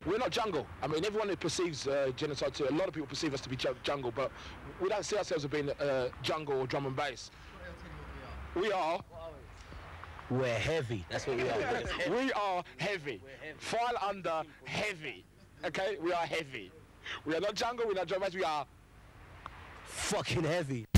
We're not jungle. I mean, everyone who perceives Genocide 2, a lot of people perceive us to be jungle, but we don't see ourselves as being jungle or drum and bass. We are. We're heavy. That's what we are. We are heavy. File under heavy. Okay, we are heavy. We are not jungle. We're not drum and bass. We are fucking heavy.